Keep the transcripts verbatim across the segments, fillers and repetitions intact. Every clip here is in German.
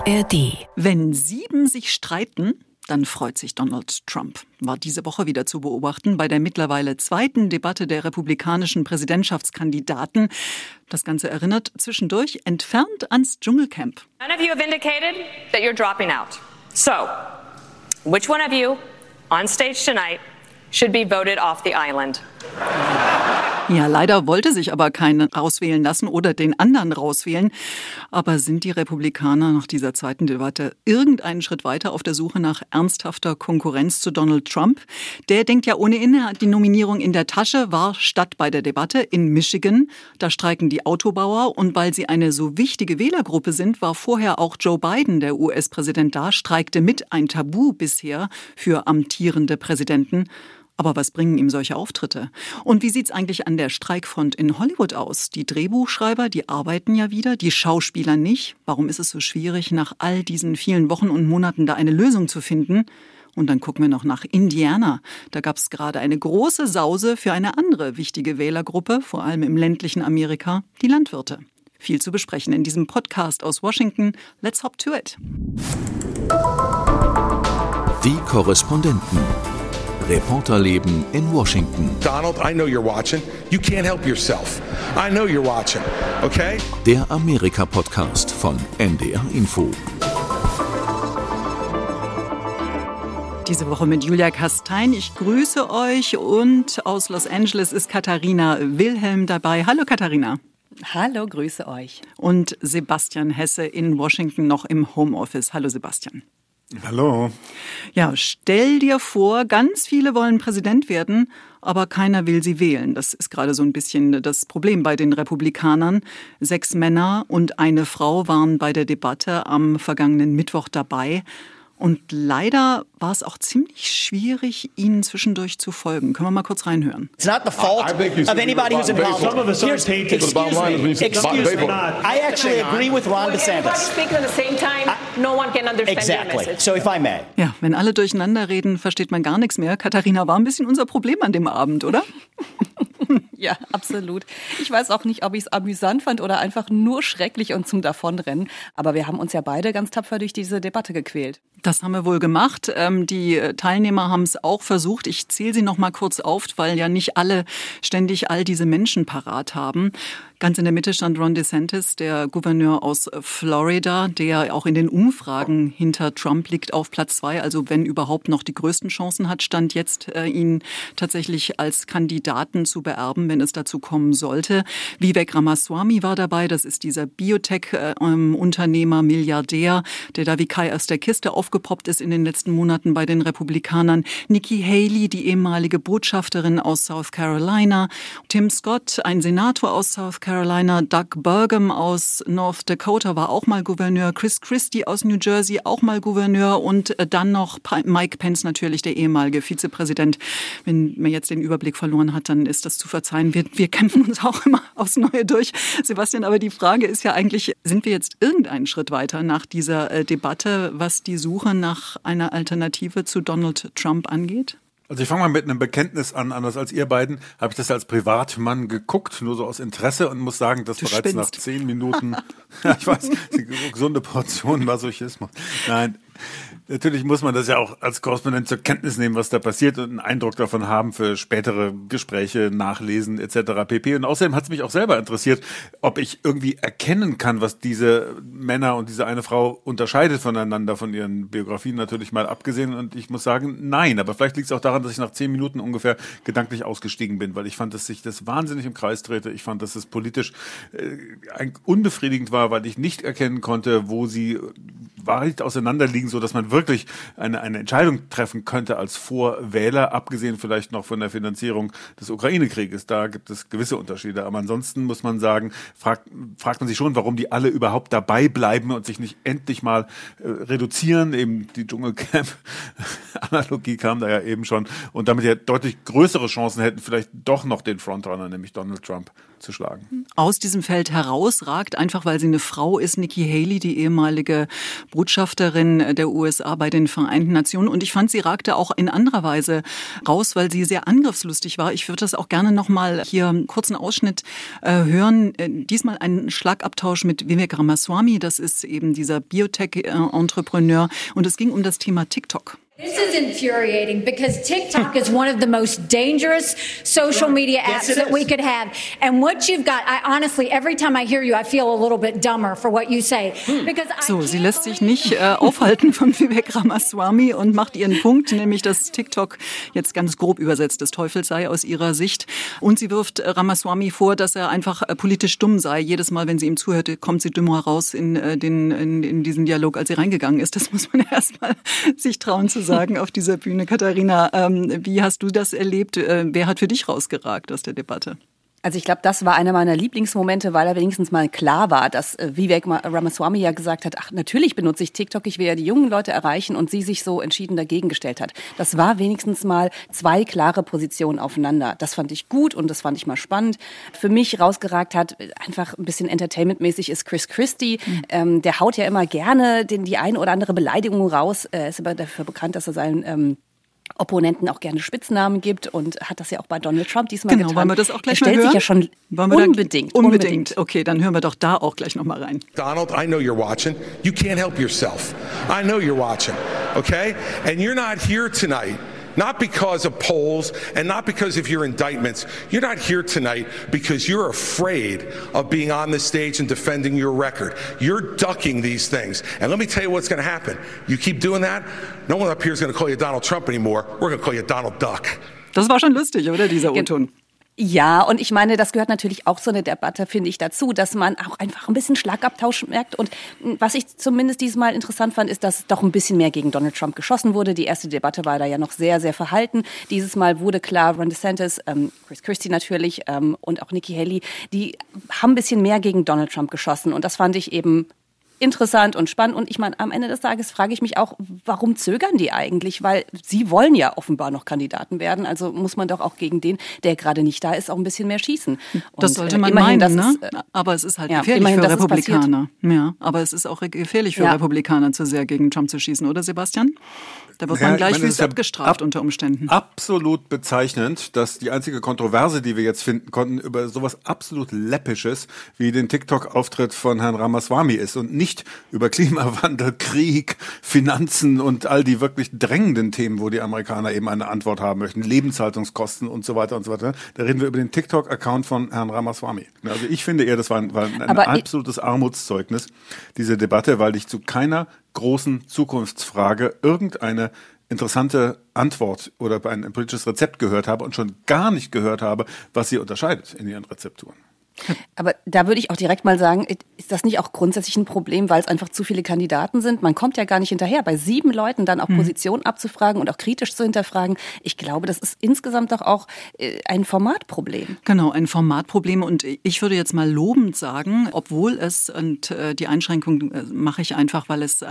A R D. Wenn sieben sich streiten, dann freut sich Donald Trump. War diese Woche wieder zu beobachten bei der mittlerweile zweiten Debatte der republikanischen Präsidentschaftskandidaten. Das Ganze erinnert zwischendurch entfernt ans Dschungelcamp. None of you have indicated that you're dropping out. So, which one of you on stage tonight should be voted off the island? Ja, leider wollte sich aber keinen rauswählen lassen oder den anderen rauswählen. Aber sind die Republikaner nach dieser zweiten Debatte irgendeinen Schritt weiter auf der Suche nach ernsthafter Konkurrenz zu Donald Trump? Der denkt ja ohnehin, er hat die Nominierung in der Tasche, war statt bei der Debatte in Michigan. Da streiken die Autobauer und weil sie eine so wichtige Wählergruppe sind, war vorher auch Joe Biden, der U S-Präsident, da, streikte mit, ein Tabu bisher für amtierende Präsidenten. Aber was bringen ihm solche Auftritte? Und wie sieht's eigentlich an der Streikfront in Hollywood aus? Die Drehbuchschreiber, die arbeiten ja wieder, die Schauspieler nicht. Warum ist es so schwierig, nach all diesen vielen Wochen und Monaten da eine Lösung zu finden? Und dann gucken wir noch nach Indiana. Da gab es gerade eine große Sause für eine andere wichtige Wählergruppe, vor allem im ländlichen Amerika, die Landwirte. Viel zu besprechen in diesem Podcast aus Washington. Let's hop to it. Die Korrespondenten. Reporterleben in Washington. Donald, I know you're watching. You can't help yourself. I know you're watching, okay? Der Amerika-Podcast von N D R Info. Diese Woche mit Julia Kastein. Ich grüße euch und aus Los Angeles ist Katharina Wilhelm dabei. Hallo Katharina. Hallo, grüße euch. Und Sebastian Hesse in Washington noch im Homeoffice. Hallo Sebastian. Hallo. Ja, stell dir vor, ganz viele wollen Präsident werden, aber keiner will sie wählen. Das ist gerade so ein bisschen das Problem bei den Republikanern. Sechs Männer und eine Frau waren bei der Debatte am vergangenen Mittwoch dabei. Und leider war es auch ziemlich schwierig, ihnen zwischendurch zu folgen. Können wir mal kurz reinhören? It's not the fault of anybody who's involved. Some of us aren't paid to Excuse me, excuse me. I actually agree with Ron If everybody DeSantis. speaks at the same time, no one can understand your Exactly. message. So if I may. Ja, wenn alle durcheinander reden, versteht man gar nichts mehr. Katharina, war ein bisschen unser Problem an dem Abend, oder? Ja, absolut. Ich weiß auch nicht, ob ich es amüsant fand oder einfach nur schrecklich und zum Davonrennen. Aber wir haben uns ja beide ganz tapfer durch diese Debatte gequält. Das haben wir wohl gemacht. Die Teilnehmer haben es auch versucht. Ich zähle sie noch mal kurz auf, weil ja nicht alle ständig all diese Menschen parat haben. Ganz in der Mitte stand Ron DeSantis, der Gouverneur aus Florida, der auch in den Umfragen hinter Trump liegt auf Platz zwei. Also wenn überhaupt noch die größten Chancen hat, stand jetzt, ihn tatsächlich als Kandidaten zu beerben, wenn es dazu kommen sollte. Vivek Ramaswamy war dabei. Das ist dieser Biotech-Unternehmer, Milliardär, der da wie Kai aus der Kiste aufgepoppt ist in den letzten Monaten bei den Republikanern. Nikki Haley, die ehemalige Botschafterin aus South Carolina. Tim Scott, ein Senator aus South Carolina. Doug Burgum aus North Dakota war auch mal Gouverneur. Chris Christie aus New Jersey auch mal Gouverneur. Und dann noch Mike Pence natürlich, der ehemalige Vizepräsident. Wenn man jetzt den Überblick verloren hat, dann ist das zu verzeihen. Wir, wir kämpfen uns auch immer aufs Neue durch. Sebastian, aber die Frage ist ja eigentlich, sind wir jetzt irgendeinen Schritt weiter nach dieser äh, Debatte, was die Suche nach einer Alternative zu Donald Trump angeht? Also ich fange mal mit einem Bekenntnis an. Anders als ihr beiden habe ich das als Privatmann geguckt, nur so aus Interesse, und muss sagen, dass Du bereits spinnst. nach zehn Minuten, ja, ich weiß, die gesunde Portion Masochismus. Nein, natürlich muss man das ja auch als Korrespondent zur Kenntnis nehmen, was da passiert, und einen Eindruck davon haben für spätere Gespräche, Nachlesen et cetera pp. Und außerdem hat es mich auch selber interessiert, ob ich irgendwie erkennen kann, was diese Männer und diese eine Frau unterscheidet voneinander, von ihren Biografien natürlich mal abgesehen. Und ich muss sagen, nein. Aber vielleicht liegt es auch daran, dass ich nach zehn Minuten ungefähr gedanklich ausgestiegen bin, weil ich fand, dass sich das wahnsinnig im Kreis drehte. Ich fand, dass es politisch äh, unbefriedigend war, weil ich nicht erkennen konnte, wo sie weit auseinanderliegen, so dass man wirklich eine, eine Entscheidung treffen könnte als Vorwähler, abgesehen vielleicht noch von der Finanzierung des Ukraine-Krieges. Da gibt es gewisse Unterschiede. Aber ansonsten muss man sagen, fragt, fragt man sich schon, warum die alle überhaupt dabei bleiben und sich nicht endlich mal äh, reduzieren. Eben die Dschungelcamp-Analogie kam da ja eben schon. Und damit ja deutlich größere Chancen hätten, vielleicht doch noch den Frontrunner, nämlich Donald Trump, zu schlagen. Aus diesem Feld herausragt, einfach weil sie eine Frau ist, Nikki Haley, die ehemalige Botschafterin der U S A bei den Vereinten Nationen. Und ich fand, sie ragte auch in anderer Weise raus, weil sie sehr angriffslustig war. Ich würde das auch gerne noch mal hier einen kurzen Ausschnitt äh, hören. Äh, diesmal einen Schlagabtausch mit Vivek Ramaswamy. Das ist eben dieser Biotech-Entrepreneur. Und es ging um das Thema TikTok. This is infuriating because TikTok is one of the most dangerous social media apps yes, that we could have. And what you've got, I honestly, every time I hear you, I feel a little bit dumber for what you say. Because so, sie lässt sich nicht äh, aufhalten von Vivek Ramaswamy und macht ihren Punkt, nämlich dass TikTok jetzt ganz grob übersetzt des Teufels sei aus ihrer Sicht. Und sie wirft äh, Ramaswamy vor, dass er einfach äh, politisch dumm sei. Jedes Mal, wenn sie ihm zuhörte, kommt sie dümmer raus in, äh, den, in, in diesen Dialog, als sie reingegangen ist. Das muss man erst mal sich trauen zu sagen. sagen auf dieser Bühne. Katharina, ähm, wie hast du das erlebt? Äh, wer hat für dich rausgeragt aus der Debatte? Also ich glaube, das war einer meiner Lieblingsmomente, weil er wenigstens mal klar war, dass äh, Vivek Ramaswamy ja gesagt hat, ach, natürlich benutze ich TikTok, ich will ja die jungen Leute erreichen, und sie sich so entschieden dagegen gestellt hat. Das war wenigstens mal zwei klare Positionen aufeinander. Das fand ich gut und das fand ich mal spannend. Für mich rausgeragt hat, einfach ein bisschen entertainmentmäßig, ist Chris Christie. Mhm. Ähm, der haut ja immer gerne den, die ein oder andere Beleidigung raus. Er ist aber dafür bekannt, dass er seinen ähm, Opponenten auch gerne Spitznamen gibt und hat das ja auch bei Donald Trump diesmal genau, getan. Wollen wir das auch gleich er mal hören? Stellt sich ja schon unbedingt, unbedingt, unbedingt. Okay, dann hören wir doch da auch gleich noch mal rein. Donald, I know you're watching. You can't help yourself. I know you're watching, okay? And you're not here tonight. Not because of polls and not because of your indictments. You're not here tonight because you're afraid of being on the stage and defending your record. You're ducking these things. And let me tell you what's going to happen. You keep doing that, no one up here is going to call you Donald Trump anymore. We're going to call you Donald Duck. Das war schon lustig, oder, dieser O-Ton? Ja, und ich meine, das gehört natürlich auch so eine Debatte, finde ich, dazu, dass man auch einfach ein bisschen Schlagabtausch merkt. Und was ich zumindest diesmal interessant fand, ist, dass doch ein bisschen mehr gegen Donald Trump geschossen wurde. Die erste Debatte war da ja noch sehr, sehr verhalten. Dieses Mal wurde klar, Ron DeSantis, ähm, Chris Christie natürlich ähm, und auch Nikki Haley, die haben ein bisschen mehr gegen Donald Trump geschossen. Und das fand ich eben interessant und spannend. Und ich meine, am Ende des Tages frage ich mich auch, warum zögern die eigentlich? Weil sie wollen ja offenbar noch Kandidaten werden. Also muss man doch auch gegen den, der gerade nicht da ist, auch ein bisschen mehr schießen. Und das sollte man immerhin, meinen, ne? Ist, aber es ist halt ja, gefährlich immerhin, für Republikaner. Ja, aber es ist auch gefährlich für ja. Republikaner, zu sehr gegen Trump zu schießen, oder Sebastian? Da wird man ja, gleich wüst abgestraft ab, unter Umständen. Absolut bezeichnend, dass die einzige Kontroverse, die wir jetzt finden konnten, über sowas absolut Läppisches wie den TikTok-Auftritt von Herrn Ramaswamy ist und nicht über Klimawandel, Krieg, Finanzen und all die wirklich drängenden Themen, wo die Amerikaner eben eine Antwort haben möchten, Lebenshaltungskosten und so weiter und so weiter. Da reden wir über den TikTok-Account von Herrn Ramaswamy. Also ich finde eher, das war ein, war ein absolutes Armutszeugnis, diese Debatte, weil ich zu keiner großen Zukunftsfrage irgendeine interessante Antwort oder ein politisches Rezept gehört habe und schon gar nicht gehört habe, was sie unterscheidet in ihren Rezepturen. Aber da würde ich auch direkt mal sagen, ist das nicht auch grundsätzlich ein Problem, weil es einfach zu viele Kandidaten sind? Man kommt ja gar nicht hinterher, bei sieben Leuten dann auch Positionen abzufragen und auch kritisch zu hinterfragen. Ich glaube, das ist insgesamt doch auch ein Formatproblem. Genau, ein Formatproblem. Und ich würde jetzt mal lobend sagen, obwohl es, und die Einschränkung mache ich einfach, weil es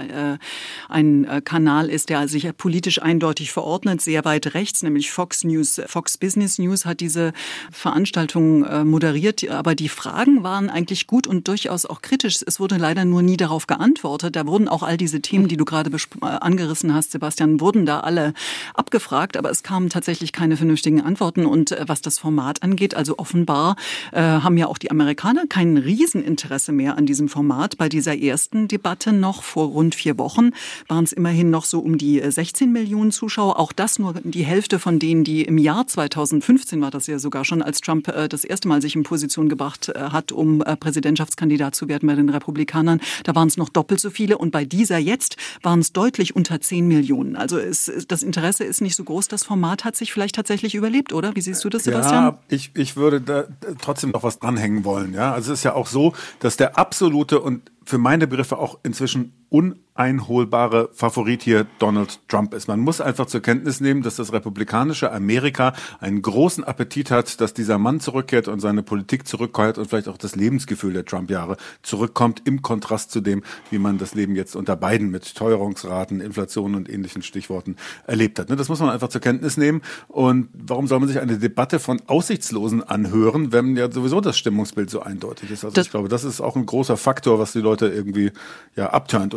ein Kanal ist, der sich politisch eindeutig verordnet, sehr weit rechts, nämlich Fox News, Fox Business News hat diese Veranstaltung moderiert, aber die Fragen waren eigentlich gut und durchaus auch kritisch. Es wurde leider nur nie darauf geantwortet. Da wurden auch all diese Themen, die du gerade besp- angerissen hast, Sebastian, wurden da alle abgefragt. Aber es kamen tatsächlich keine vernünftigen Antworten. Und äh, was das Format angeht, also offenbar äh, haben ja auch die Amerikaner kein Rieseninteresse mehr an diesem Format. Bei dieser ersten Debatte noch vor rund vier Wochen waren es immerhin noch so um die sechzehn Millionen Zuschauer. Auch das nur die Hälfte von denen, die im Jahr zweitausendfünfzehn war das ja sogar schon, als Trump äh, das erste Mal sich in Position gebracht hat, um Präsidentschaftskandidat zu werden bei den Republikanern. Da waren es noch doppelt so viele und bei dieser jetzt waren es deutlich unter zehn Millionen. Also es, das Interesse ist nicht so groß. Das Format hat sich vielleicht tatsächlich überlebt, oder? Wie siehst du das, Sebastian? Ja, ich, ich würde da trotzdem noch was dranhängen wollen. Ja? Also es ist ja auch so, dass der absolute und für meine Begriffe auch inzwischen uneinholbare Favorit hier Donald Trump ist. Man muss einfach zur Kenntnis nehmen, dass das republikanische Amerika einen großen Appetit hat, dass dieser Mann zurückkehrt und seine Politik zurückkehrt und vielleicht auch das Lebensgefühl der Trump-Jahre zurückkommt, im Kontrast zu dem, wie man das Leben jetzt unter Biden mit Teuerungsraten, Inflation und ähnlichen Stichworten erlebt hat. Das muss man einfach zur Kenntnis nehmen. Und warum soll man sich eine Debatte von Aussichtslosen anhören, wenn ja sowieso das Stimmungsbild so eindeutig ist? Also das ich glaube, das ist auch ein großer Faktor, was die Leute irgendwie ja abturnt. Und sie sind ja auch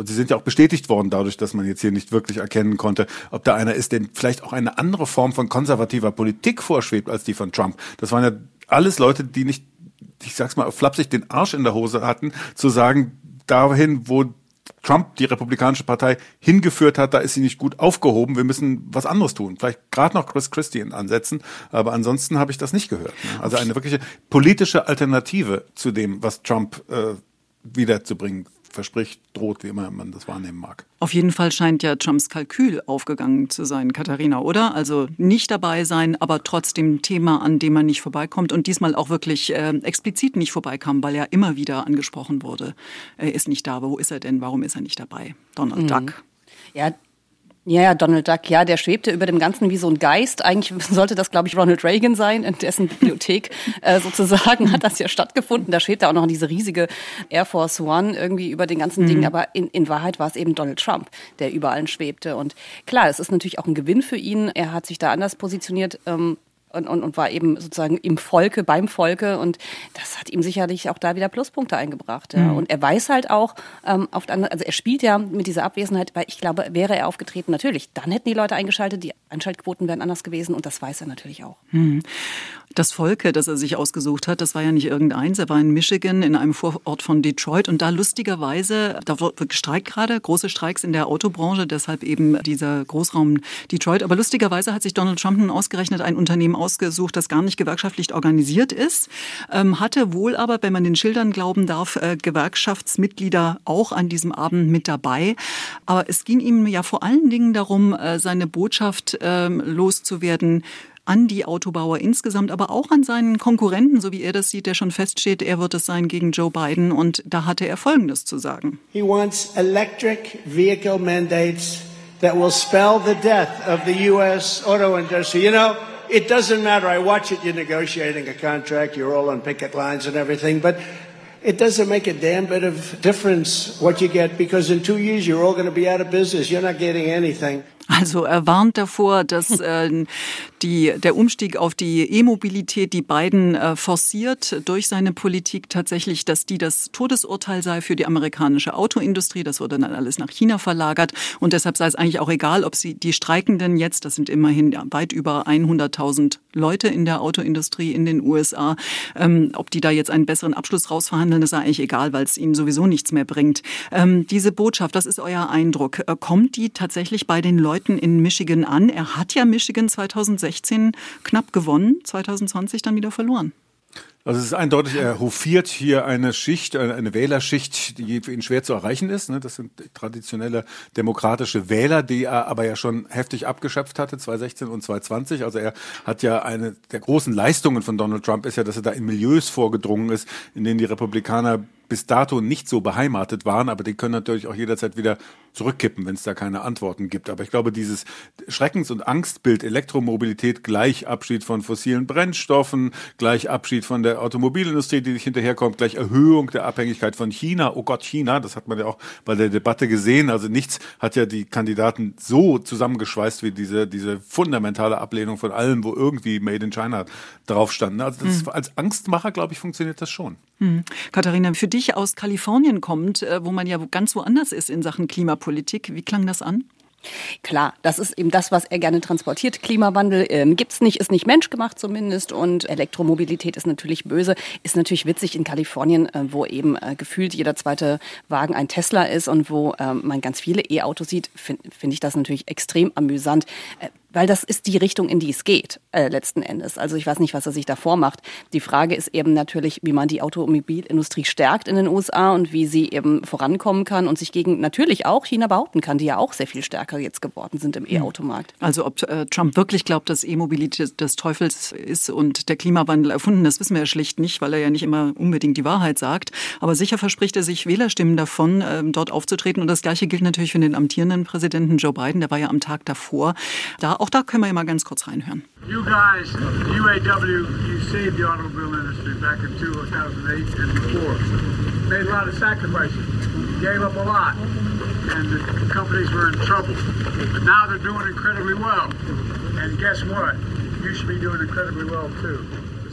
bestätigt worden dadurch, dass man jetzt hier nicht wirklich erkennen konnte, ob da einer ist, der vielleicht auch eine andere Form von konservativer Politik vorschwebt als die von Trump. Das waren ja alles Leute, die nicht, ich sag's mal flapsig, den Arsch in der Hose hatten, zu sagen, dahin, wo Trump die Republikanische Partei hingeführt hat, da ist sie nicht gut aufgehoben, wir müssen was anderes tun. Vielleicht gerade noch Chris Christie in Ansätzen, aber ansonsten habe ich das nicht gehört. Also eine wirkliche politische Alternative zu dem, was Trump äh, wiederzubringen verspricht, droht, wie immer man das wahrnehmen mag. Auf jeden Fall scheint ja Trumps Kalkül aufgegangen zu sein, Katharina, oder? Also nicht dabei sein, aber trotzdem Thema, an dem man nicht vorbeikommt und diesmal auch wirklich äh, explizit nicht vorbeikam, weil ja immer wieder angesprochen wurde, er ist nicht da, wo ist er denn, warum ist er nicht dabei? Donald mhm. Duck. Ja, Ja, ja, Donald Duck, ja, der schwebte über dem Ganzen wie so ein Geist. Eigentlich sollte das, glaube ich, Ronald Reagan sein, in dessen Bibliothek äh, sozusagen hat das ja stattgefunden. Da schwebte auch noch diese riesige Air Force One irgendwie über den ganzen mhm. Ding. Aber in, in Wahrheit war es eben Donald Trump, der überall schwebte. Und klar, es ist natürlich auch ein Gewinn für ihn. Er hat sich da anders positioniert. Ähm, Und, und, und war eben sozusagen im Volke, beim Volke, und das hat ihm sicherlich auch da wieder Pluspunkte eingebracht. Ja. Mhm. Und er weiß halt auch, ähm, auf der anderen, also er spielt ja mit dieser Abwesenheit, weil ich glaube, wäre er aufgetreten, natürlich, dann hätten die Leute eingeschaltet, die Einschaltquoten wären anders gewesen, und das weiß er natürlich auch. Mhm. Das Volke, das er sich ausgesucht hat, das war ja nicht irgendeins, er war in Michigan, in einem Vorort von Detroit, und da lustigerweise, da wird gestreikt gerade, große Streiks in der Autobranche, deshalb eben dieser Großraum Detroit, aber lustigerweise hat sich Donald Trump nun ausgerechnet ein Unternehmen ausgesucht, das gar nicht gewerkschaftlich organisiert ist, ähm, hatte wohl aber, wenn man den Schildern glauben darf, äh, Gewerkschaftsmitglieder auch an diesem Abend mit dabei. Aber es ging ihm ja vor allen Dingen darum, äh, seine Botschaft äh, loszuwerden an die Autobauer insgesamt, aber auch an seinen Konkurrenten, so wie er das sieht, der schon feststeht, er wird es sein gegen Joe Biden, und da hatte er Folgendes zu sagen. He wants electric vehicle mandates that will spell the death of the U S auto industry. You know, it doesn't matter. I watch it. You're negotiating a contract. You're all on picket lines and everything. But it doesn't make a damn bit of difference what you get, because in two years you're all going to be out of business. You're not getting anything. Also er warnt davor, dass äh, die, der Umstieg auf die E-Mobilität, die Biden äh, forciert durch seine Politik tatsächlich, dass die das Todesurteil sei für die amerikanische Autoindustrie. Das wurde dann alles nach China verlagert, und deshalb sei es eigentlich auch egal, ob sie die Streikenden jetzt, das sind immerhin ja, weit über hunderttausend Leute in der Autoindustrie in den U S A, ähm, ob die da jetzt einen besseren Abschluss rausverhandeln, das sei eigentlich egal, weil es ihnen sowieso nichts mehr bringt. Ähm, diese Botschaft, das ist euer Eindruck, äh, kommt die tatsächlich bei den Leuten in Michigan an? Er hat ja Michigan zweitausendsechzehn knapp gewonnen, zweitausendzwanzig dann wieder verloren. Also es ist eindeutig, er hofiert hier eine Schicht, eine Wählerschicht, die für ihn schwer zu erreichen ist. Das sind traditionelle demokratische Wähler, die er aber ja schon heftig abgeschöpft hatte, zweitausendsechzehn und zweitausendzwanzig. Also er hat ja eine der großen Leistungen von Donald Trump ist ja, dass er da in Milieus vorgedrungen ist, in denen die Republikaner bis dato nicht so beheimatet waren, aber die können natürlich auch jederzeit wieder zurückkippen, wenn es da keine Antworten gibt. Aber ich glaube, dieses Schreckens- und Angstbild Elektromobilität gleich Abschied von fossilen Brennstoffen, gleich Abschied von der Automobilindustrie, die sich hinterherkommt, gleich Erhöhung der Abhängigkeit von China. Oh Gott, China, das hat man ja auch bei der Debatte gesehen. Also nichts hat ja die Kandidaten so zusammengeschweißt wie diese diese fundamentale Ablehnung von allem, wo irgendwie Made in China drauf stand. Also das, mhm. als Angstmacher, glaube ich, funktioniert das schon. Mhm. Katharina, für dich aus Kalifornien kommt, wo man ja ganz woanders ist in Sachen Klimapolitik. Wie klang das an? Klar, das ist eben das, was er gerne transportiert. Klimawandel ähm, gibt's nicht, ist nicht menschgemacht zumindest, und Elektromobilität ist natürlich böse. Ist natürlich witzig in Kalifornien, äh, wo eben äh, gefühlt jeder zweite Wagen ein Tesla ist und wo äh, man ganz viele E-Autos sieht, finde find ich das natürlich extrem amüsant. Äh, Weil das ist die Richtung, in die es geht, äh, letzten Endes. Also ich weiß nicht, was er sich da vormacht. Die Frage ist eben natürlich, wie man die Automobilindustrie stärkt in den U S A und wie sie eben vorankommen kann und sich gegen natürlich auch China behaupten kann, die ja auch sehr viel stärker jetzt geworden sind im E-Automarkt. Also ob äh, Trump wirklich glaubt, dass E-Mobilität des Teufels ist und der Klimawandel erfunden, das wissen wir ja schlicht nicht, weil er ja nicht immer unbedingt die Wahrheit sagt. Aber sicher verspricht er sich Wählerstimmen davon, äh, dort aufzutreten. Und das Gleiche gilt natürlich für den amtierenden Präsidenten Joe Biden. Der war ja am Tag davor da. Auch da können wir ja mal ganz kurz reinhören. You guys, the U A W, you saved the automobile industry back in two thousand eight and before. Made a lot of sacrifices. Gave up a lot. And the companies were in trouble. But now they're doing incredibly well. And guess what? You should be doing incredibly well too.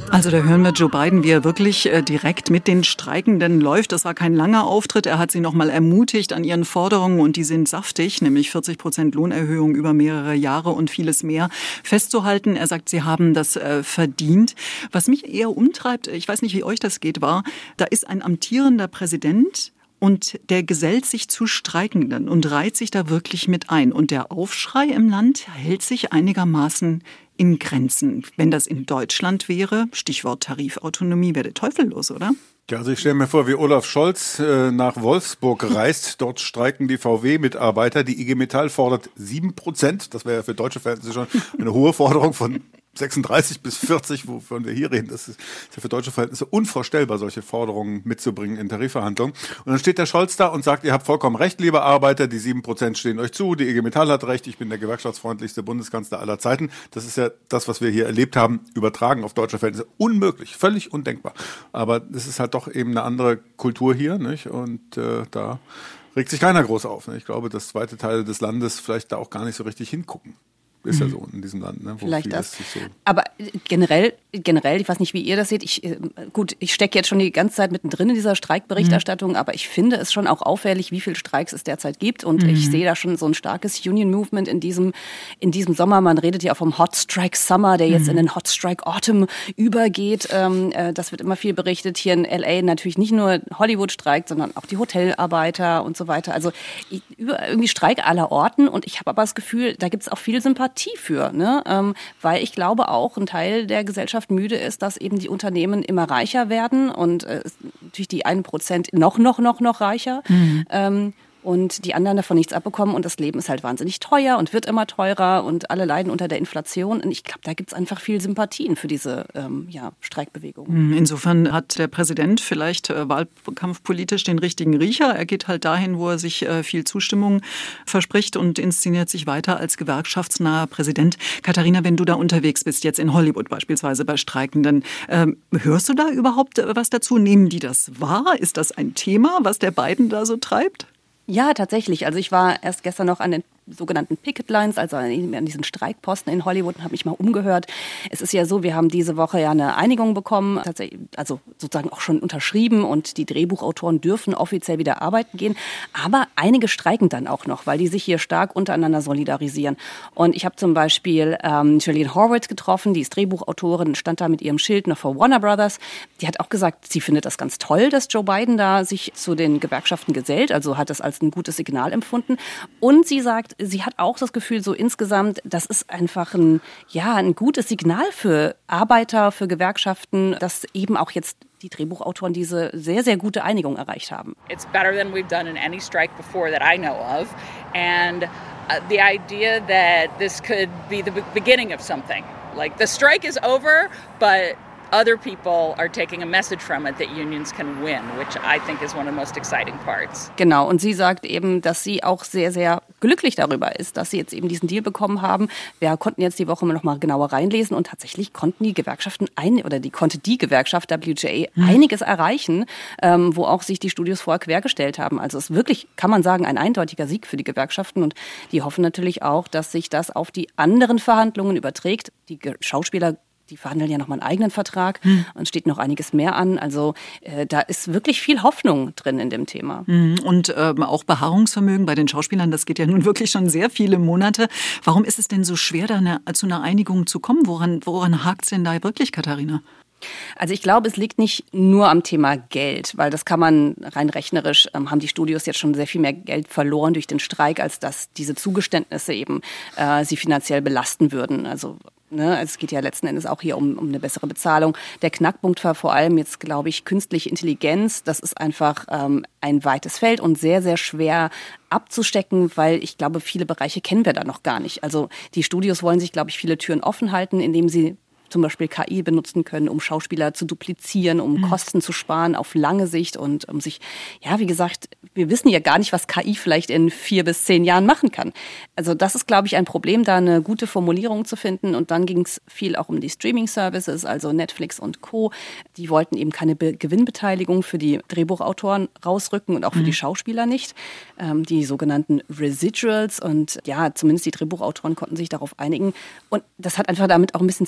Also da hören wir Joe Biden, wie er wirklich äh, direkt mit den Streikenden läuft. Das war kein langer Auftritt. Er hat sie noch mal ermutigt an ihren Forderungen und die sind saftig, nämlich vierzig Prozent Lohnerhöhung über mehrere Jahre und vieles mehr festzuhalten. Er sagt, sie haben das äh, verdient. Was mich eher umtreibt, ich weiß nicht, wie euch das geht, war, da ist ein amtierender Präsident und der gesellt sich zu Streikenden und reiht sich da wirklich mit ein. Und der Aufschrei im Land hält sich einigermaßen in Grenzen. Wenn das in Deutschland wäre, Stichwort Tarifautonomie, wäre der Teufel los, oder? Ja, also ich stelle mir vor, wie Olaf Scholz äh, nach Wolfsburg reist. Dort streiken die V W-Mitarbeiter. Die I G Metall fordert sieben Prozent. Das wäre ja für deutsche Verhältnisse schon eine hohe Forderung von sechsunddreißig bis vierzig, wovon wir hier reden. Das ist ja für deutsche Verhältnisse unvorstellbar, solche Forderungen mitzubringen in Tarifverhandlungen. Und dann steht der Scholz da und sagt, ihr habt vollkommen recht, liebe Arbeiter, die sieben Prozent stehen euch zu, die I G Metall hat recht, ich bin der gewerkschaftsfreundlichste Bundeskanzler aller Zeiten. Das ist ja das, was wir hier erlebt haben, übertragen auf deutsche Verhältnisse. Unmöglich, völlig undenkbar. Aber das ist halt doch eben eine andere Kultur hier, nicht? Und äh, da regt sich keiner groß auf. Ne? Ich glaube, dass zweite Teile des Landes vielleicht da auch gar nicht so richtig hingucken. Ist ja so in diesem Land, ne? Wo Vielleicht das. So Aber generell, generell, ich weiß nicht, wie ihr das seht. Ich, gut, ich stecke jetzt schon die ganze Zeit mittendrin in dieser Streikberichterstattung, mhm. aber ich finde es schon auch auffällig, wie viele Streiks es derzeit gibt. Und mhm. ich sehe da schon so ein starkes Union-Movement in diesem, in diesem Sommer. Man redet ja auch vom Hot Strike Summer, der jetzt mhm. in den Hot Strike Autumn übergeht. Ähm, äh, das wird immer viel berichtet. Hier in L A natürlich nicht nur Hollywood streikt, sondern auch die Hotelarbeiter und so weiter. Also ich, über, irgendwie Streik aller Orten. Und ich habe aber das Gefühl, da gibt es auch viel Sympathie für, ne? Ähm, weil ich glaube auch, ein Teil der Gesellschaft müde ist, dass eben die Unternehmen immer reicher werden und äh, natürlich die ein Prozent noch, noch, noch, noch reicher. Mhm. Ähm, und die anderen davon nichts abbekommen und das Leben ist halt wahnsinnig teuer und wird immer teurer und alle leiden unter der Inflation. Und ich glaube, da gibt es einfach viel Sympathien für diese ähm, ja, Streikbewegung. Insofern hat der Präsident vielleicht äh, wahlkampfpolitisch den richtigen Riecher. Er geht halt dahin, wo er sich äh, viel Zustimmung verspricht und inszeniert sich weiter als gewerkschaftsnaher Präsident. Katharina, wenn du da unterwegs bist, jetzt in Hollywood beispielsweise bei Streikenden, äh, hörst du da überhaupt was dazu? Nehmen die das wahr? Ist das ein Thema, was der Biden da so treibt? Ja, tatsächlich. Also ich war erst gestern noch an den sogenannten Picket Lines, also an diesen Streikposten in Hollywood und habe mich mal umgehört. Es ist ja so, wir haben diese Woche ja eine Einigung bekommen, tatsächlich, also sozusagen auch schon unterschrieben und die Drehbuchautoren dürfen offiziell wieder arbeiten gehen. Aber einige streiken dann auch noch, weil die sich hier stark untereinander solidarisieren. Und ich habe zum Beispiel ähm, Julianne Horwitz getroffen, die ist Drehbuchautorin, stand da mit ihrem Schild noch vor Warner Brothers. Die hat auch gesagt, sie findet das ganz toll, dass Joe Biden da sich zu den Gewerkschaften gesellt, also hat das als ein gutes Signal empfunden. Und sie sagt, sie hat auch das Gefühl, so insgesamt, das ist einfach ein, ja, ein gutes Signal für Arbeiter, für Gewerkschaften, dass eben auch jetzt die Drehbuchautoren diese sehr, sehr gute Einigung erreicht haben. It's better than we've done in any strike before that I know of. And uh, the idea that this could be the beginning of something. Like the strike is over, but other people are taking a message from it that unions can win, which I think is one of the most exciting parts. Genau, und sie sagt eben, dass sie auch sehr, sehr glücklich darüber ist, dass sie jetzt eben diesen Deal bekommen haben. Wir konnten jetzt die Woche noch mal genauer reinlesen und tatsächlich konnten die Gewerkschaften ein oder die konnte die Gewerkschaft W G A mhm. einiges erreichen, ähm, wo auch sich die Studios vorher quergestellt haben. Also es ist wirklich, kann man sagen, ein eindeutiger Sieg für die Gewerkschaften und die hoffen natürlich auch, dass sich das auf die anderen Verhandlungen überträgt. Die Schauspieler Die verhandeln ja noch mal einen eigenen Vertrag hm. und steht noch einiges mehr an. Also äh, da ist wirklich viel Hoffnung drin in dem Thema. Und ähm, auch Beharrungsvermögen bei den Schauspielern, das geht ja nun wirklich schon sehr viele Monate. Warum ist es denn so schwer, da eine, zu einer Einigung zu kommen? Woran, woran hakt es denn da wirklich, Katharina? Also ich glaube, es liegt nicht nur am Thema Geld, weil das kann man rein rechnerisch, ähm, haben die Studios jetzt schon sehr viel mehr Geld verloren durch den Streik, als dass diese Zugeständnisse eben äh, sie finanziell belasten würden. Also Ne, es geht ja letzten Endes auch hier um, um eine bessere Bezahlung. Der Knackpunkt war vor allem jetzt, glaube ich, künstliche Intelligenz. Das ist einfach ähm, ein weites Feld und sehr, sehr schwer abzustecken, weil ich glaube, viele Bereiche kennen wir da noch gar nicht. Also die Studios wollen sich, glaube ich, viele Türen offen halten, indem sie zum Beispiel K I benutzen können, um Schauspieler zu duplizieren, um mhm. Kosten zu sparen auf lange Sicht und um sich, ja, wie gesagt, wir wissen ja gar nicht, was K I vielleicht in vier bis zehn Jahren machen kann. Also das ist, glaube ich, ein Problem, da eine gute Formulierung zu finden. Und dann ging es viel auch um die Streaming-Services, also Netflix und Co. Die wollten eben keine Be- Gewinnbeteiligung für die Drehbuchautoren rausrücken und auch für mhm. die Schauspieler nicht. Ähm, die sogenannten Residuals und ja, zumindest die Drehbuchautoren konnten sich darauf einigen. Und das hat einfach damit auch ein bisschen zu tun, dass die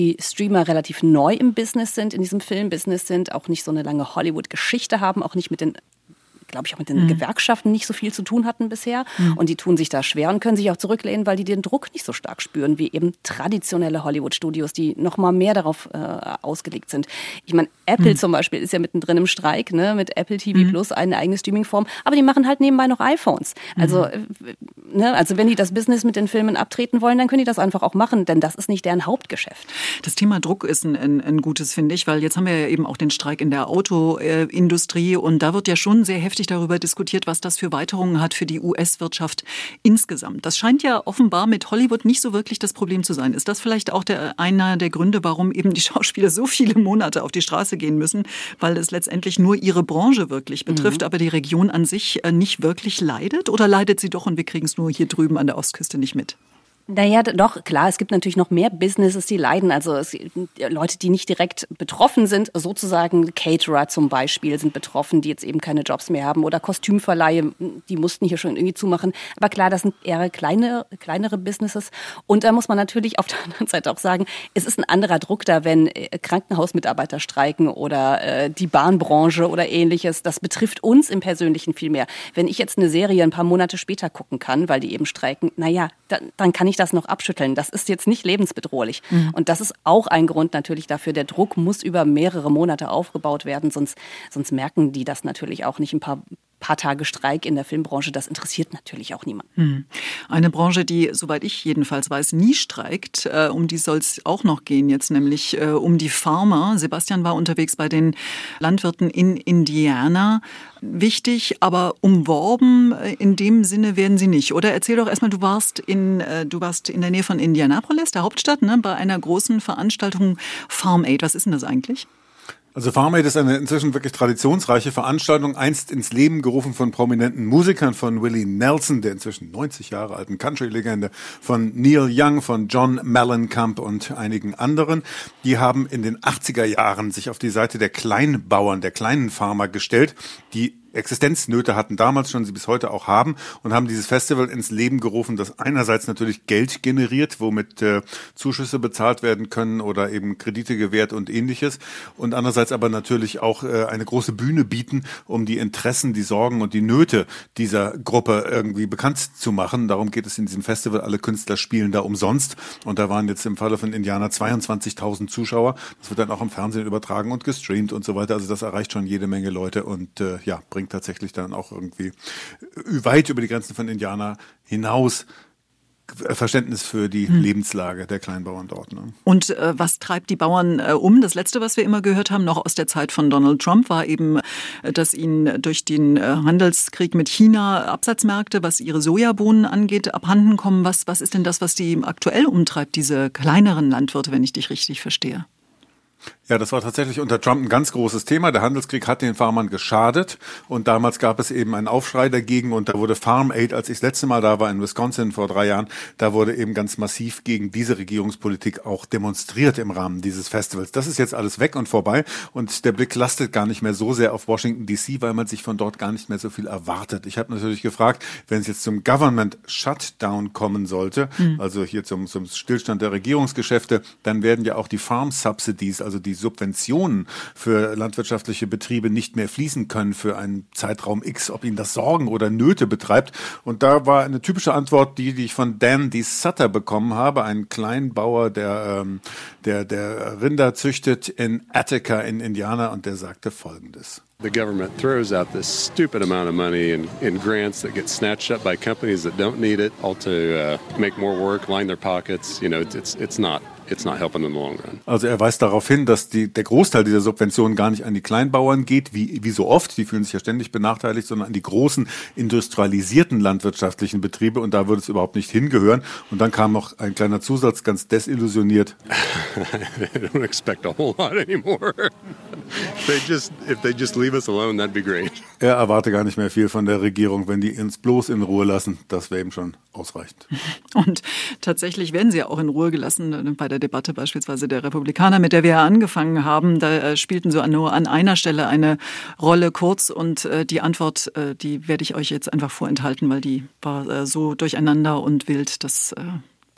die Streamer relativ neu im Business sind, in diesem Filmbusiness sind, auch nicht so eine lange Hollywood-Geschichte haben, auch nicht mit den glaube ich, auch mit den mhm. Gewerkschaften nicht so viel zu tun hatten bisher. Mhm. Und die tun sich da schwer und können sich auch zurücklehnen, weil die den Druck nicht so stark spüren, wie eben traditionelle Hollywood-Studios, die noch mal mehr darauf äh, ausgelegt sind. Ich meine, Apple mhm. zum Beispiel ist ja mittendrin im Streik, ne, mit Apple T V mhm. Plus, eine eigene Streaming-Form. Aber die machen halt nebenbei noch iPhones. Also, mhm. ne, also wenn die das Business mit den Filmen abtreten wollen, dann können die das einfach auch machen, denn das ist nicht deren Hauptgeschäft. Das Thema Druck ist ein, ein, ein gutes, finde ich, weil jetzt haben wir ja eben auch den Streik in der Autoindustrie und da wird ja schon sehr heftig darüber diskutiert, was das für Weiterungen hat für die U S-Wirtschaft insgesamt. Das scheint ja offenbar mit Hollywood nicht so wirklich das Problem zu sein. Ist das vielleicht auch der, einer der Gründe, warum eben die Schauspieler so viele Monate auf die Straße gehen müssen, weil es letztendlich nur ihre Branche wirklich betrifft, mhm. aber die Region an sich nicht wirklich leidet? Oder leidet sie doch und wir kriegen es nur hier drüben an der Ostküste nicht mit? Naja, doch, klar, es gibt natürlich noch mehr Businesses, die leiden. Also es, Leute, die nicht direkt betroffen sind, sozusagen Caterer zum Beispiel sind betroffen, die jetzt eben keine Jobs mehr haben. Oder Kostümverleihe, die mussten hier schon irgendwie zumachen. Aber klar, das sind eher kleine, kleinere Businesses. Und da muss man natürlich auf der anderen Seite auch sagen, es ist ein anderer Druck da, wenn Krankenhausmitarbeiter streiken oder äh, die Bahnbranche oder ähnliches. Das betrifft uns im Persönlichen viel mehr. Wenn ich jetzt eine Serie ein paar Monate später gucken kann, weil die eben streiken, naja, dann, dann kann ich das noch abschütteln. Das ist jetzt nicht lebensbedrohlich. Mhm. Und das ist auch ein Grund natürlich dafür. Der Druck muss über mehrere Monate aufgebaut werden, sonst, sonst merken die das natürlich auch nicht. Ein paar paar Tage Streik in der Filmbranche, das interessiert natürlich auch niemanden. Eine Branche, die, soweit ich jedenfalls weiß, nie streikt, äh, um die soll es auch noch gehen jetzt, nämlich äh, um die Farmer. Sebastian war unterwegs bei den Landwirten in Indiana. Wichtig, aber umworben in dem Sinne werden sie nicht. Oder erzähl doch erstmal, du warst in, äh, du warst in der Nähe von Indianapolis, der Hauptstadt, ne, bei einer großen Veranstaltung Farm Aid. Was ist denn das eigentlich? Also Farm Aid ist eine inzwischen wirklich traditionsreiche Veranstaltung, einst ins Leben gerufen von prominenten Musikern, von Willie Nelson, der inzwischen neunzig Jahre alten Country-Legende, von Neil Young, von John Mellencamp und einigen anderen. Die haben in den achtziger Jahren sich auf die Seite der Kleinbauern, der kleinen Farmer gestellt, die Existenznöte hatten damals schon, sie bis heute auch haben, und haben dieses Festival ins Leben gerufen, das einerseits natürlich Geld generiert, womit äh, Zuschüsse bezahlt werden können oder eben Kredite gewährt und ähnliches, und andererseits aber natürlich auch äh, eine große Bühne bieten, um die Interessen, die Sorgen und die Nöte dieser Gruppe irgendwie bekannt zu machen. Darum geht es in diesem Festival. Alle Künstler spielen da umsonst, und da waren jetzt im Falle von Indiana zweiundzwanzigtausend Zuschauer. Das wird dann auch im Fernsehen übertragen und gestreamt und so weiter. Also das erreicht schon jede Menge Leute und äh, ja, bringt tatsächlich dann auch irgendwie weit über die Grenzen von Indiana hinaus Verständnis für die hm. Lebenslage der Kleinbauern dort. Ne? Und äh, was treibt die Bauern äh, um? Das Letzte, was wir immer gehört haben, noch aus der Zeit von Donald Trump, war eben, äh, dass ihnen durch den äh, Handelskrieg mit China Absatzmärkte, was ihre Sojabohnen angeht, abhanden kommen. Was, was ist denn das, was die aktuell umtreibt, diese kleineren Landwirte, wenn ich dich richtig verstehe? Ja, das war tatsächlich unter Trump ein ganz großes Thema. Der Handelskrieg hat den Farmern geschadet und damals gab es eben einen Aufschrei dagegen und da wurde Farm Aid, als ich das letzte Mal da war in Wisconsin vor drei Jahren, da wurde eben ganz massiv gegen diese Regierungspolitik auch demonstriert im Rahmen dieses Festivals. Das ist jetzt alles weg und vorbei und der Blick lastet gar nicht mehr so sehr auf Washington D C, weil man sich von dort gar nicht mehr so viel erwartet. Ich habe natürlich gefragt, wenn es jetzt zum Government Shutdown kommen sollte, mhm. also hier zum, zum Stillstand der Regierungsgeschäfte, dann werden ja auch die Farm Subsidies, also die Subventionen für landwirtschaftliche Betriebe nicht mehr fließen können für einen Zeitraum X, ob ihnen das Sorgen oder Nöte betreibt. Und da war eine typische Antwort, die, die ich von Dan D. Sutter bekommen habe, ein Kleinbauer, der, ähm, der, der Rinder züchtet in Attica in Indiana, und der sagte Folgendes. The government throws out this stupid amount of money in, in grants that get snatched up by companies that don't need it, all to uh, make more work, line their pockets. You know, it's it's not it's not helping in the long run. Also er weist darauf hin, dass die, der Großteil dieser Subventionen gar nicht an die Kleinbauern geht, wie, wie so oft, die fühlen sich ja ständig benachteiligt, sondern an die großen industrialisierten landwirtschaftlichen Betriebe, und da würde es überhaupt nicht hingehören. Und dann kam noch ein kleiner Zusatz, ganz desillusioniert. I don't expect a whole lot anymore. They just, if they just leave us alone, that'd be great. Er erwarte gar nicht mehr viel von der Regierung, wenn die uns bloß in Ruhe lassen. Das wäre eben schon ausreichend. Und tatsächlich werden sie ja auch in Ruhe gelassen. Bei der Debatte beispielsweise der Republikaner, mit der wir ja angefangen haben, da spielten so nur an einer Stelle eine Rolle kurz, und die Antwort, die werde ich euch jetzt einfach vorenthalten, weil die war so durcheinander und wild, das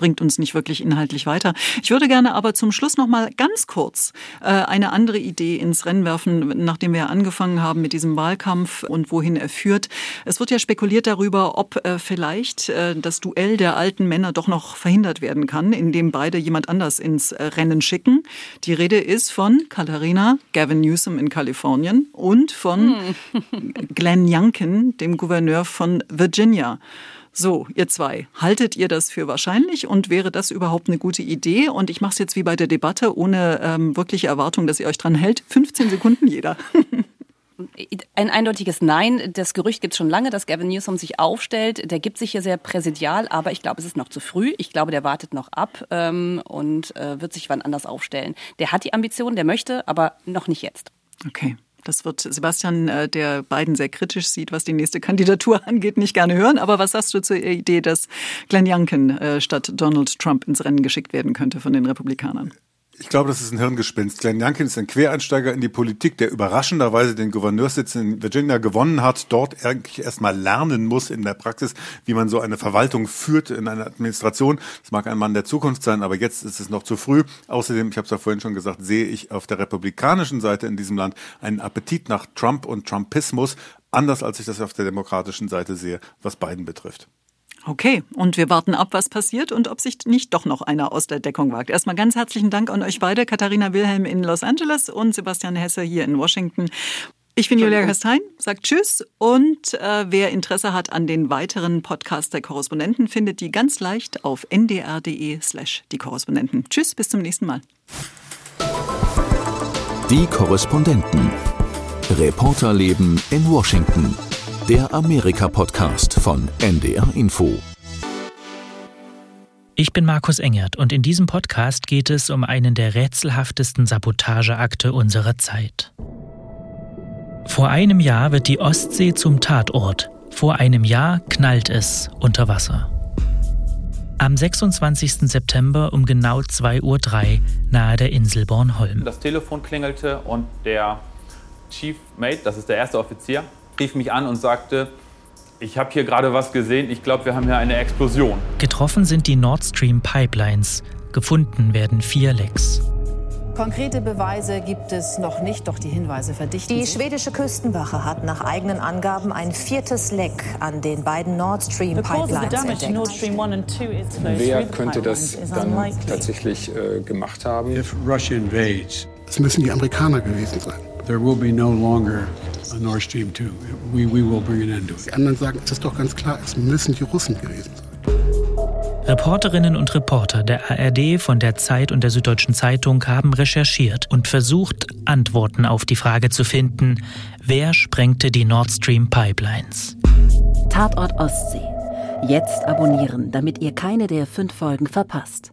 bringt uns nicht wirklich inhaltlich weiter. Ich würde gerne aber zum Schluss noch mal ganz kurz äh, eine andere Idee ins Rennen werfen, nachdem wir angefangen haben mit diesem Wahlkampf und wohin er führt. Es wird ja spekuliert darüber, ob äh, vielleicht äh, das Duell der alten Männer doch noch verhindert werden kann, indem beide jemand anders ins äh, Rennen schicken. Die Rede ist von Katharina, Gavin Newsom in Kalifornien und von hm. Glenn Youngkin, dem Gouverneur von Virginia. So, ihr zwei, haltet ihr das für wahrscheinlich und wäre das überhaupt eine gute Idee? Und ich mache es jetzt wie bei der Debatte, ohne ähm, wirkliche Erwartung, dass ihr euch dran hält. fünfzehn Sekunden jeder. Ein eindeutiges Nein. Das Gerücht gibt es schon lange, dass Gavin Newsom sich aufstellt. Der gibt sich hier sehr präsidial, aber ich glaube, es ist noch zu früh. Ich glaube, der wartet noch ab ähm, und äh, wird sich wann anders aufstellen. Der hat die Ambition, der möchte, aber noch nicht jetzt. Okay. Das wird Sebastian, der Biden sehr kritisch sieht, was die nächste Kandidatur angeht, nicht gerne hören. Aber was sagst du zur Idee, dass Glenn Youngkin statt Donald Trump ins Rennen geschickt werden könnte von den Republikanern? Ich glaube, das ist ein Hirngespinst. Glenn Youngkin ist ein Quereinsteiger in die Politik, der überraschenderweise den Gouverneurssitz in Virginia gewonnen hat, dort eigentlich erstmal lernen muss in der Praxis, wie man so eine Verwaltung führt in einer Administration. Das mag ein Mann der Zukunft sein, aber jetzt ist es noch zu früh. Außerdem, ich habe es ja vorhin schon gesagt, sehe ich auf der republikanischen Seite in diesem Land einen Appetit nach Trump und Trumpismus, anders als ich das auf der demokratischen Seite sehe, was Biden betrifft. Okay, und wir warten ab, was passiert und ob sich nicht doch noch einer aus der Deckung wagt. Erstmal ganz herzlichen Dank an euch beide, Katharina Wilhelm in Los Angeles und Sebastian Hesse hier in Washington. Ich bin Julia Kastein, sagt Tschüss und äh, wer Interesse hat an den weiteren Podcasts der Korrespondenten, findet die ganz leicht auf ndr.de slash die Korrespondenten. Tschüss, bis zum nächsten Mal. Die Korrespondenten. Reporterleben in Washington. Der Amerika-Podcast von N D R Info. Ich bin Markus Engert und in diesem Podcast geht es um einen der rätselhaftesten Sabotageakte unserer Zeit. Vor einem Jahr wird die Ostsee zum Tatort. Vor einem Jahr knallt es unter Wasser. Am sechsundzwanzigsten September um genau zwei Uhr drei nahe der Insel Bornholm. Das Telefon klingelte und der Chief Mate, das ist der erste Offizier, rief mich an und sagte, ich habe hier gerade was gesehen, ich glaube, wir haben hier eine Explosion. Getroffen sind die Nord Stream Pipelines, gefunden werden vier Lecks. Konkrete Beweise gibt es noch nicht, doch die Hinweise verdichten Die sich. schwedische Küstenwache hat nach eigenen Angaben ein viertes Leck an den beiden Nord Stream Pipelines entdeckt. Wer könnte das dann tatsächlich äh, gemacht haben? If Russia invades, es müssen die Amerikaner gewesen sein. There will be no longer a Nord Stream two. We, we will bring an end to it. Die anderen sagen, es ist doch ganz klar, es müssen die Russen gewesen sein. Reporterinnen und Reporter der A R D, von der Zeit und der Süddeutschen Zeitung haben recherchiert und versucht, Antworten auf die Frage zu finden, wer sprengte die Nord Stream Pipelines? Tatort Ostsee. Jetzt abonnieren, damit ihr keine der fünf Folgen verpasst.